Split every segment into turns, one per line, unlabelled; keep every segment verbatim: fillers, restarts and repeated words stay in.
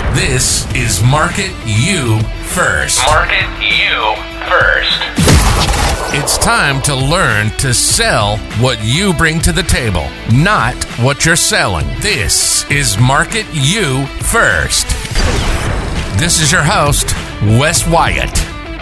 This is Market You First.
Market You First.
It's time to learn to sell what you bring to the table, not what you're selling. This is Market You First. This is your host, Wes Wyatt.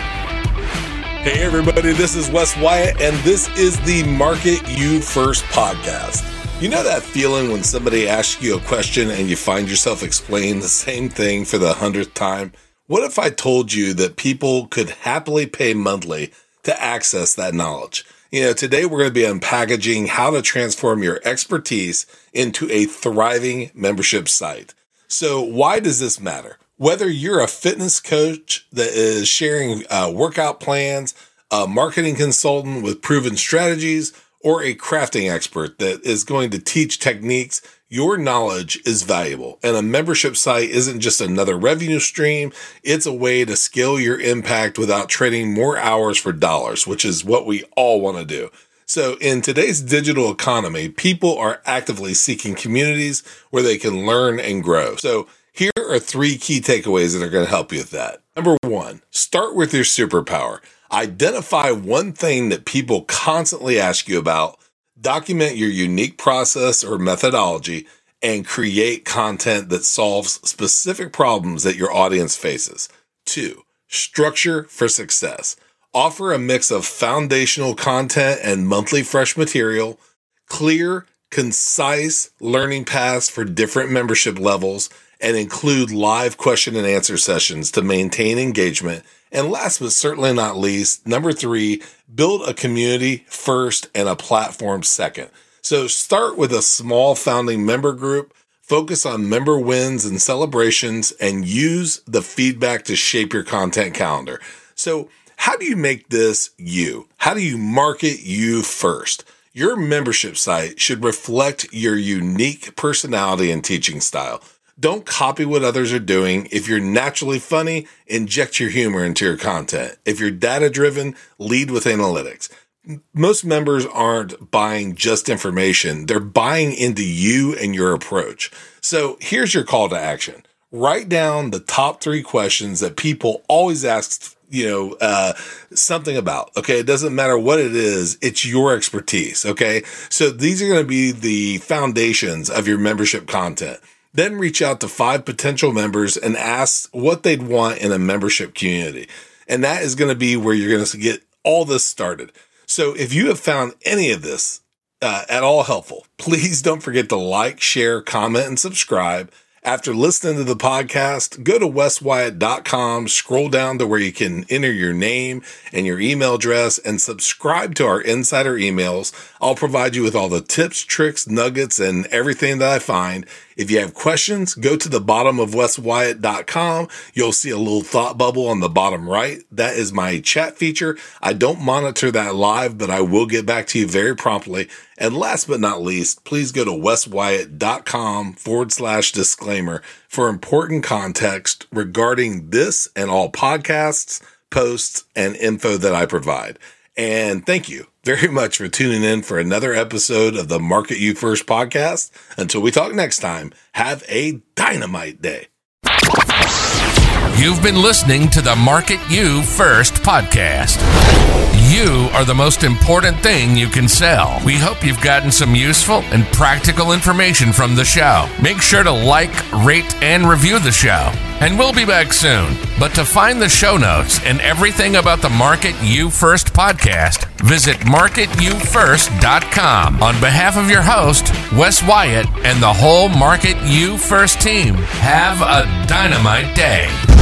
Hey everybody, this is Wes Wyatt, and this is the Market You First podcast. You know that feeling when somebody asks you a question and you find yourself explaining the same thing for the hundredth time? What if I told you that people could happily pay monthly to access that knowledge? You know, today we're going to be unpackaging how to transform your expertise into a thriving membership site. So why does this matter? Whether you're a fitness coach that is sharing uh, workout plans, a marketing consultant with proven strategies, or a crafting expert that is going to teach techniques, your knowledge is valuable. And a membership site isn't just another revenue stream. It's a way to scale your impact without trading more hours for dollars, which is what we all want to do. So in today's digital economy, people are actively seeking communities where they can learn and grow. So here are three key takeaways that are going to help you with that. Number one, start with your superpower. Identify one thing that people constantly ask you about, document your unique process or methodology, and create content that solves specific problems that your audience faces. Two, structure for success. Offer a mix of foundational content and monthly fresh material, clear, concise learning paths for different membership levels, and include live question and answer sessions to maintain engagement. And last but certainly not least, number three, build a community first and a platform second. So start with a small founding member group, focus on member wins and celebrations, and use the feedback to shape your content calendar. So how do you make this you? How do you market you first? Your membership site should reflect your unique personality and teaching style. Don't copy what others are doing. If you're naturally funny, inject your humor into your content. If you're data-driven, lead with analytics. Most members aren't buying just information. They're buying into you and your approach. So here's your call to action. Write down the top three questions that people always ask, you know, uh, something about. Okay. It doesn't matter what it is. It's your expertise. Okay. So these are going to be the foundations of your membership content. Then reach out to five potential members and ask what they'd want in a membership community. And that is going to be where you're going to get all this started. So if you have found any of this uh, at all helpful, please don't forget to like, share, comment, and subscribe. After listening to the podcast, go to wes wyatt dot com, scroll down to where you can enter your name and your email address and subscribe to our insider emails. I'll provide you with all the tips, tricks, nuggets, and everything that I find. If you have questions, go to the bottom of wes wyatt dot com. You'll see a little thought bubble on the bottom right. That is my chat feature. I don't monitor that live, but I will get back to you very promptly. And last but not least, please go to wes wyatt dot com forward slash disclaimer for important context regarding this and all podcasts, posts, and info that I provide. And thank you very much for tuning in for another episode of the Market You First podcast. Until we talk next time, have a dynamite day.
You've been listening to the Market You First podcast. You are the most important thing you can sell. We hope you've gotten some useful and practical information from the show. Make sure to like, rate, and review the show. And we'll be back soon. But to find the show notes and everything about the Market You First podcast, visit market you first dot com. On behalf of your host, Wes Wyatt, and the whole Market You First team, have a dynamite day.